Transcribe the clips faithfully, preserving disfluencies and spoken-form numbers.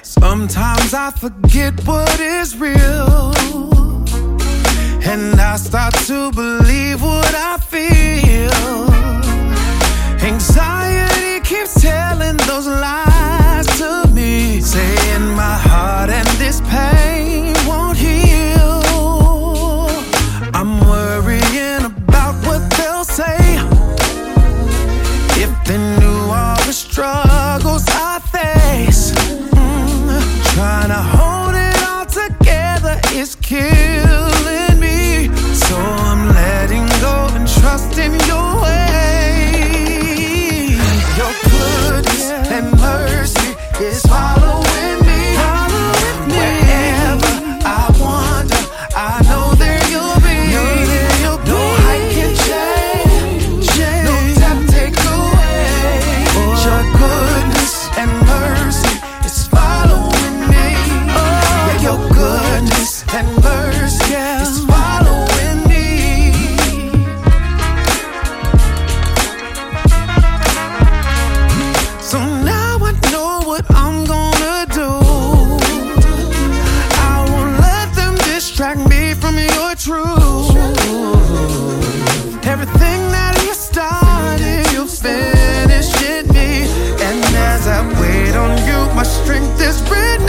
Sometimes I forget what is real, and I start to believe what I feel. Anxiety keeps telling those lies to me, saying my heart and this pain won't heal. I'm worrying about what they'll say if they knew all the struggles I face. Trying to hold it all together is killing me. So I'm letting go and trusting your way. Your goodness and mercy is following me. Wherever I wander, I know there you'll be. No height can change, no depth take away. Your goodness and mercy is following me. Your goodness and mercy is following me. So now I know what I'm gonna do. I won't let them distract me from your truth. Everything that you started, you finish in me. And as I wait on you, my strength is renewed.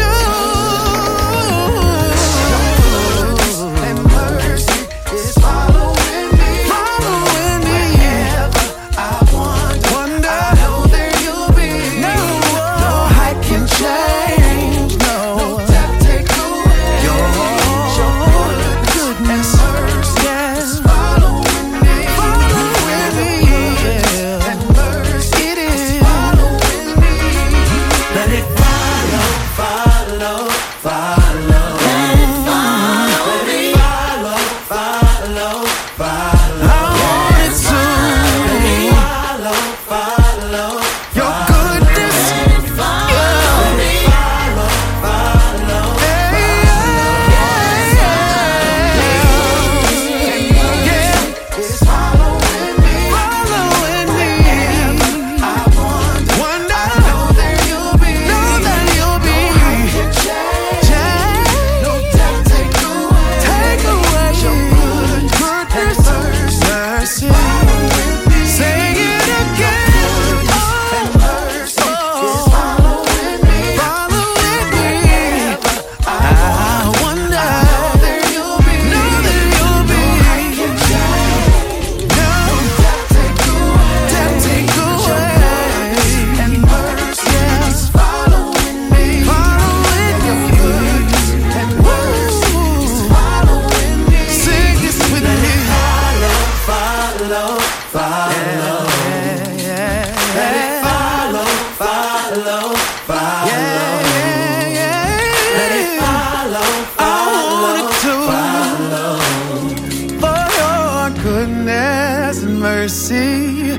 Mercy